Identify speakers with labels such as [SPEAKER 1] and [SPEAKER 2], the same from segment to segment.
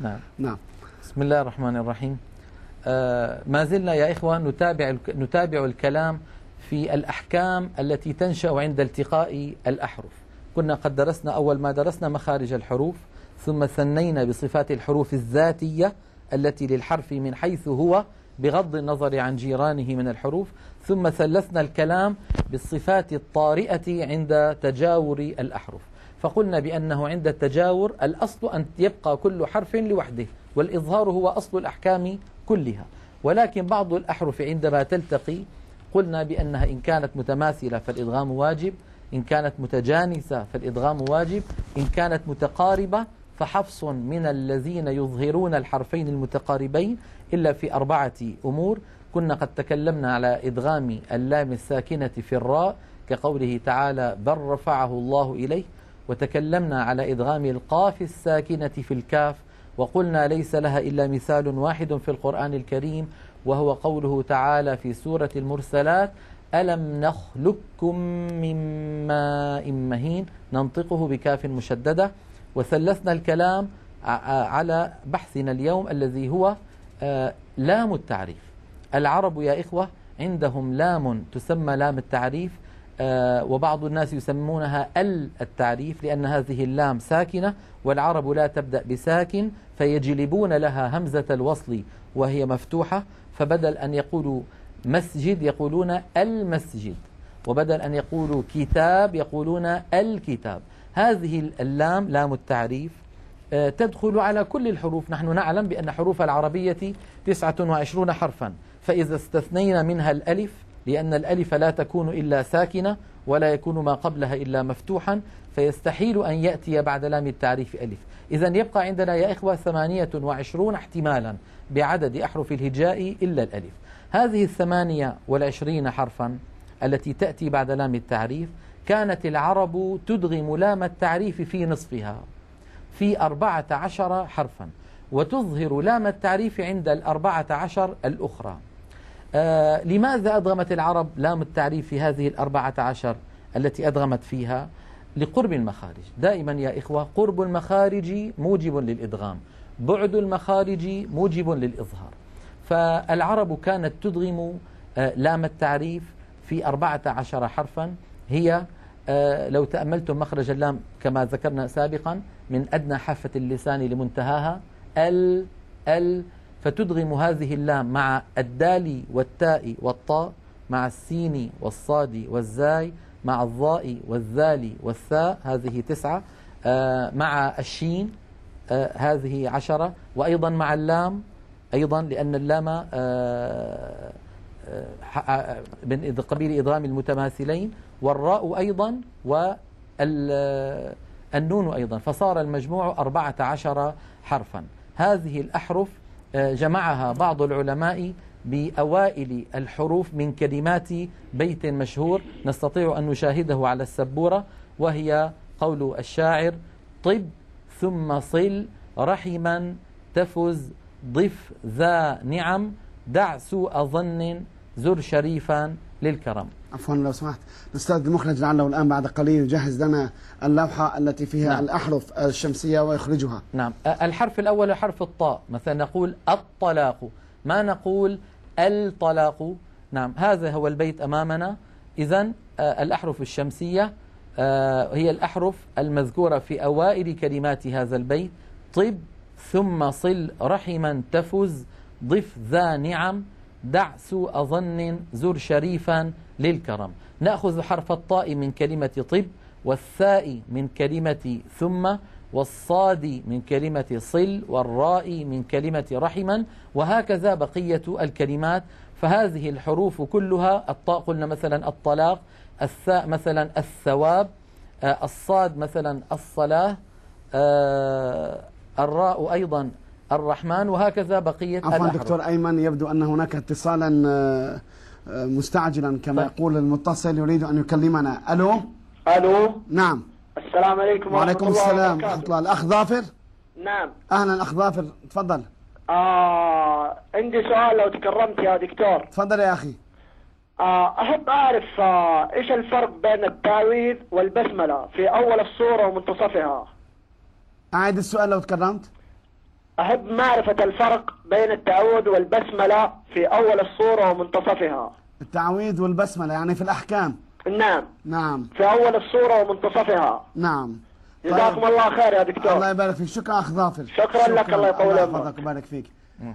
[SPEAKER 1] نعم.
[SPEAKER 2] نعم.
[SPEAKER 1] بسم الله الرحمن الرحيم. ما زلنا يا إخوة نتابع الكلام في الأحكام التي تنشأ عند التقاء الأحرف. كنا قد درسنا أول ما درسنا مخارج الحروف، ثم ثنينا بصفات الحروف الذاتية التي للحرف من حيث هو بغض النظر عن جيرانه من الحروف، ثم ثلثنا الكلام بالصفات الطارئة عند تجاور الأحرف. فقلنا بأنه عند التجاور الأصل أن يبقى كل حرف لوحده، والإظهار هو أصل الأحكام كلها، ولكن بعض الأحرف عندما تلتقي قلنا بأنها إن كانت متماثلة فالإدغام واجب، إن كانت متجانسة فالإدغام واجب، إن كانت متقاربة فحفص من الذين يظهرون الحرفين المتقاربين إلا في 4 أمور. كنا قد تكلمنا على إدغام اللام الساكنة في الراء كقوله تعالى بل رفعه الله إليه، وتكلمنا على إدغام القاف الساكنة في الكاف، وقلنا ليس لها إلا مثال واحد في القرآن الكريم وهو قوله تعالى في سورة المرسلات ألم نخلقكم من ماء مهين، ننطقه بكاف مشددة. وثلثنا الكلام على بحثنا اليوم الذي هو لام التعريف. العرب يا إخوة عندهم لام تسمى لام التعريف، وبعض الناس يسمونها التعريف لأن هذه اللام ساكنة، والعرب لا تبدأ بساكن فيجلبون لها همزة الوصل وهي مفتوحة، فبدل أن يقولوا مسجد يقولون المسجد، وبدل أن يقولوا كتاب يقولون الكتاب. هذه اللام لام التعريف تدخل على كل الحروف. نحن نعلم بأن حروف العربية 29 حرفا، فإذا استثنينا منها الألف لأن الألف لا تكون إلا ساكنة ولا يكون ما قبلها إلا مفتوحا، فيستحيل أن يأتي بعد لام التعريف ألف. إذن يبقى عندنا يا إخوة 28 احتمالا بعدد أحرف الهجاء إلا الألف. هذه 28 حرفا التي تأتي بعد لام التعريف كانت العرب تدغم لام التعريف في نصفها في 14 حرفا، وتظهر لام التعريف عند 14 الأخرى. لماذا أدغمت العرب لام التعريف في هذه 14 التي أدغمت فيها؟ لقرب المخارج. دائما يا إخوة قرب المخارج موجب للإدغام، بعد المخارج موجب للإظهار. فالعرب كانت تدغم لام التعريف في 14 حرفا. هي لو تأملتم مخرج اللام كما ذكرنا سابقا من أدنى حافة اللسان لمنتهاها ال، فتدغم هذه اللام مع الدال والتاء والطاء، مع السين والصاد والزاي، مع الظاء والذال والثاء، هذه 9، مع الشين هذه 10، وأيضا مع اللام أيضا لأن اللام من قبيل إدغام المتماثلين، والراء أيضا والنون أيضا، فصار المجموع 14 حرفا. هذه الأحرف جمعها بعض العلماء بأوائل الحروف من كلمات بيت مشهور نستطيع أن نشاهده على السبورة، وهي قول الشاعر طب ثم صل رحما تفز ضف ذا نعم دع سوء ظن زر شريفا للكرم.
[SPEAKER 2] عفوا لو سمحت الأستاذ المخرج لعله الآن بعد قليل يجهز لنا اللوحة التي فيها نعم. الأحرف الشمسية ويخرجها.
[SPEAKER 1] نعم. الحرف الأول حرف الطاء، مثلا نقول الطلاق، ما نقول الطلاق. نعم، هذا هو البيت أمامنا. إذن الأحرف الشمسية هي الأحرف المذكورة في أوائل كلمات هذا البيت: طب ثم صل رحما تفز ضف ذا نعم دع سوء ظن زر شريفا للكرم. نأخذ حرف الطاء من كلمة طب، والثاء من كلمة ثم، والصاد من كلمة صل، والراء من كلمة رحما، وهكذا بقية الكلمات. فهذه الحروف كلها، الطاء قلنا مثلا الطلاق، الثاء مثلا الثواب، الصاد مثلا الصلاة، الراء أيضا الرحمن، وهكذا بقية
[SPEAKER 2] الأحرف. عفوا دكتور أيمن، يبدو أن هناك اتصالا مستعجلا كما يقول المتصل يريد أن يكلمنا. ألو.
[SPEAKER 3] ألو.
[SPEAKER 2] نعم.
[SPEAKER 3] السلام عليكم.
[SPEAKER 2] وعليكم السلام ورحمة الله. الأخ ظافر.
[SPEAKER 3] نعم.
[SPEAKER 2] أهلا أخ ظافر، تفضل.
[SPEAKER 3] عندي سؤال لو تكرمت يا دكتور.
[SPEAKER 2] تفضل يا أخي.
[SPEAKER 3] أحب أعرف إيش الفرق بين التعويذ والبسملة في أول السورة ومنتصفها.
[SPEAKER 2] أعيد السؤال لو تكرمت.
[SPEAKER 3] أحب معرفة الفرق بين التعوذ والبسملة في أول الصورة ومنتصفها.
[SPEAKER 2] التعويذ والبسملة يعني في الأحكام.
[SPEAKER 3] نعم.
[SPEAKER 2] نعم.
[SPEAKER 3] في أول الصورة ومنتصفها.
[SPEAKER 2] نعم.
[SPEAKER 3] جزاكم الله خير يا دكتور.
[SPEAKER 2] الله يبارك فيك. شكرا أخ ظافر.
[SPEAKER 3] شكرا لك. الله يطول عمرك.
[SPEAKER 2] الله يبارك فيك.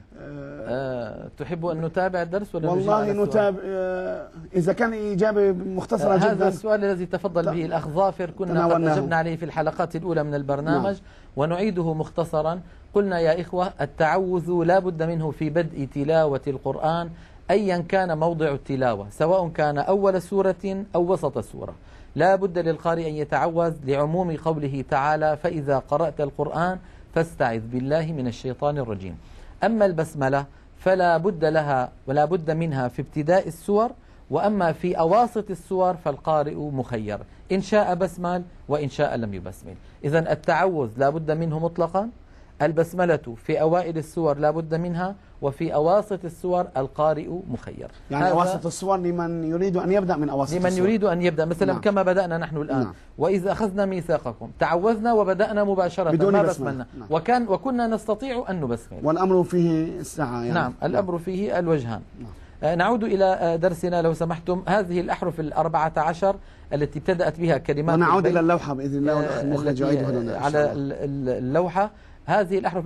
[SPEAKER 1] تحب أن نتابع الدرس ولا
[SPEAKER 2] والله نتابع إذا كان إجابة مختصرة جدا.
[SPEAKER 1] هذا السؤال الذي تفضل به الأخ ظافر كنا قد أجبنا عليه في الحلقات الأولى من البرنامج. نعم. ونعيده مختصرا. قلنا يا إخوة التعوذ لا بد منه في بدء تلاوة القرآن أيا كان موضع التلاوة، سواء كان أول سورة أو وسط السورة. لا بد للقارئ أن يتعوذ لعموم قوله تعالى: فإذا قرأت القرآن فاستعذ بالله من الشيطان الرجيم. أما البسملة فلا بد لها ولا بد منها في ابتداء السور، وأما في أواسط السور فالقارئ مخير، إن شاء بسمل وإن شاء لم يبسمل. إذن التعوذ لا بد منه مطلقا، البسملة في أوائل السور لا بد منها، وفي أواسط السور القارئ مخير.
[SPEAKER 2] يعني أواسط السور لمن يريد أن يبدأ من أواسط السور.
[SPEAKER 1] لمن يريد أن يبدأ مثلا. نعم. كما بدأنا نحن الآن. نعم. وإذا أخذنا ميثاقكم تعوذنا وبدأنا مباشرة
[SPEAKER 2] بدون
[SPEAKER 1] ما
[SPEAKER 2] بسملنا.
[SPEAKER 1] نعم. وكنا نستطيع أن نبسمل.
[SPEAKER 2] والأمر فيه السعة يعني.
[SPEAKER 1] نعم. الأمر فيه الوجهان. نعم. نعود إلى درسنا لو سمحتم. هذه الأحرف 14 التي ابتدأت بها كلمات
[SPEAKER 2] ونعود إلى اللوحة بإذن الله. المخرج يعيدها لنا
[SPEAKER 1] على اللوحة. هذه الأحرف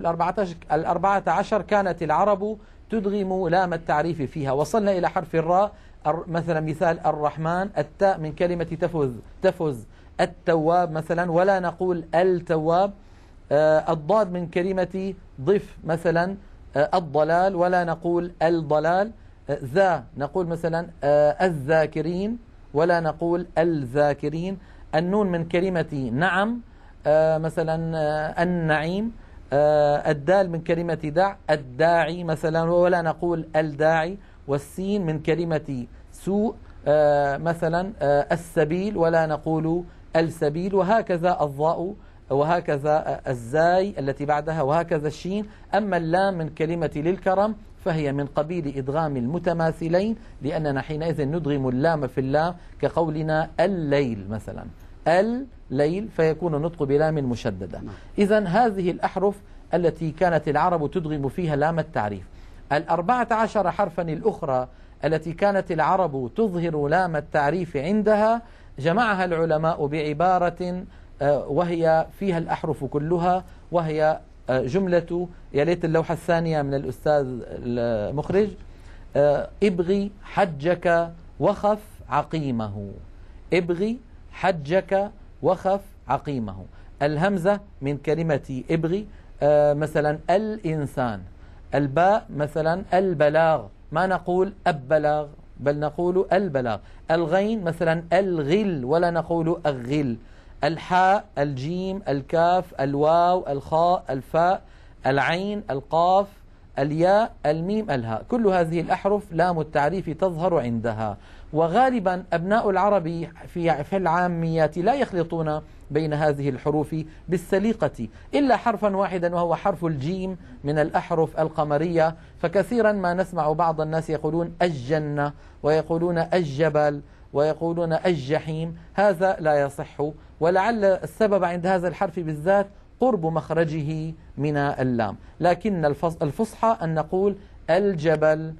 [SPEAKER 1] 14 كانت العرب تدغم لام التعريف فيها. وصلنا إلى حرف الراء، مثلا مثال الرحمن، التاء من كلمة تفز، التواب مثلا ولا نقول التواب، الضاد من كلمة ضف مثلا الضلال ولا نقول الضلال، ذا نقول مثلا الذاكرين ولا نقول الذاكرين، النون من كلمة نعم مثلا النعيم، الدال من كلمة دع الداعي مثلا ولا نقول الداعي، والسين من كلمة سوء مثلا السبيل ولا نقول السبيل، وهكذا الضاء وهكذا الزاي التي بعدها وهكذا الشين. أما اللام من كلمة للكرم فهي من قبيل إدغام المتماثلين، لأننا حينئذ ندغم اللام في اللام كقولنا الليل مثلا الليل، فيكون النطق بلام مشددة. إذن هذه الأحرف التي كانت العرب تدغم فيها لام التعريف. 14 حرفا الأخرى التي كانت العرب تظهر لام التعريف عندها جمعها العلماء بعبارة وهي فيها الأحرف كلها، وهي جملة، يا ليت اللوحة الثانية من الأستاذ المخرج: ابغي حجك وخف عقيمه. ابغي حجك وخف عقيمه. الهمزة من كلمة ابغي مثلا الإنسان، الباء مثلا البلاغ، ما نقول البلاغ بل نقول البلاغ، الغين مثلا الغل ولا نقول الغل، الحاء الجيم الكاف الواو الخاء الفاء العين القاف الياء الميم الهاء، كل هذه الأحرف لام التعريف تظهر عندها. وغالبا أبناء العرب في العاميات لا يخلطون بين هذه الحروف بالسليقة إلا حرفا واحدا وهو حرف الجيم من الأحرف القمرية، فكثيرا ما نسمع بعض الناس يقولون الجنة ويقولون الجبل ويقولون الجحيم، هذا لا يصح، ولعل السبب عند هذا الحرف بالذات قرب مخرجه من اللام، لكن الفصحى أن نقول الجبل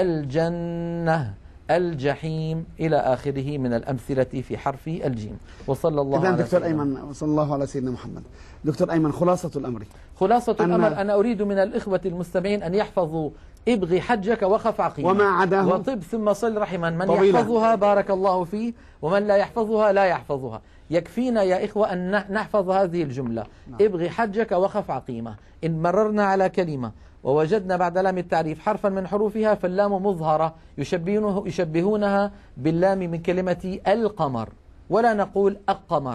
[SPEAKER 1] الجنة الجحيم إلى آخره من الأمثلة في حرف الجيم. وصلى الله على
[SPEAKER 2] دكتور أيمن، وصلى الله على سيدنا محمد. دكتور أيمن، خلاصة الأمر
[SPEAKER 1] الأمر أنا أريد من الإخوة المستمعين أن يحفظوا ابغي حجك وخف عقيمة
[SPEAKER 2] وما عداه
[SPEAKER 1] وطب ثم صل رحما، من
[SPEAKER 2] طويلة.
[SPEAKER 1] يحفظها بارك الله فيه، ومن لا يحفظها لا يحفظها. يكفينا يا إخوة أن نحفظ هذه الجملة: ابغي حجك وخف عقيمة. إن مررنا على كلمة ووجدنا بعد لام التعريف حرفا من حروفها فاللام مظهرة يشبهونها باللام من كلمة القمر ولا نقول القمر،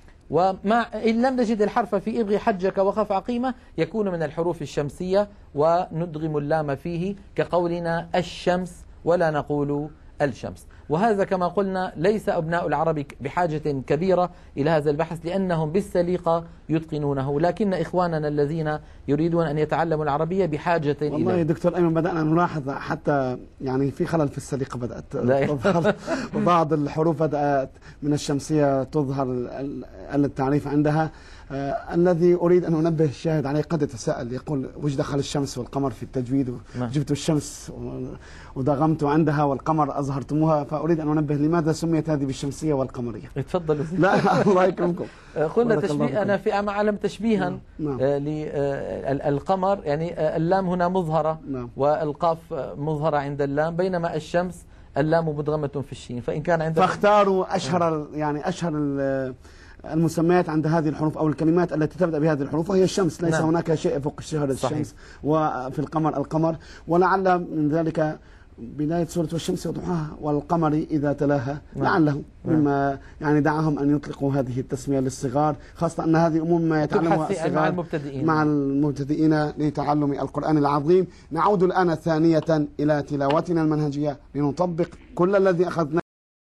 [SPEAKER 1] إن لم نجد الحرف في ابغي حجك وخف عقيمة يكون من الحروف الشمسية وندغم اللام فيه كقولنا الشمس ولا نقول الشمس. وهذا كما قلنا ليس أبناء العرب بحاجة كبيرة إلى هذا البحث لأنهم بالسليقة يتقنونه، لكن إخواننا الذين يريدون أن يتعلموا العربية بحاجة إليه.
[SPEAKER 2] والله يا دكتور أيمن بدأنا نلاحظ حتى يعني في خلل في السليقة بدأت تظهر وبعض الحروف بدأت من الشمسية تظهر التعريف عندها. الذي أريد أن أنبه الشاهد عليه قد يتساءل، يقول وش دخل الشمس والقمر في التجويد؟ جبت الشمس وضغمت عندها والقمر أظهرتموها، فأريد أن أنبه لماذا سميت هذه بالشمسية والقمرية؟
[SPEAKER 1] تفضل.
[SPEAKER 2] لا الله يكرمكم.
[SPEAKER 1] قلنا تشبيه، أنا في أعلم تشبيها للقمر، يعني اللام هنا مظهرة والقاف مظهرة عند اللام، بينما الشمس اللام مدغمة في الشين، فإن كان عندك
[SPEAKER 2] فاختاروا أشهر المسميات عند هذه الحروف أو الكلمات التي تبدأ بهذه الحروف، وهي الشمس، ليس هناك شيء فوق الشهر الشمس، وفي القمر، ولعل من ذلك بداية سورة والشمس وضحاها والقمر إذا تلاها، لعله مما يعني دعاهم أن يطلقوا هذه التسمية للصغار، خاصة أن هذه أمور ما يتعلمها الصغار مع المبتدئين لتعلم القرآن العظيم. نعود الآن ثانية إلى تلاوتنا المنهجية لنطبق كل الذي أخذناه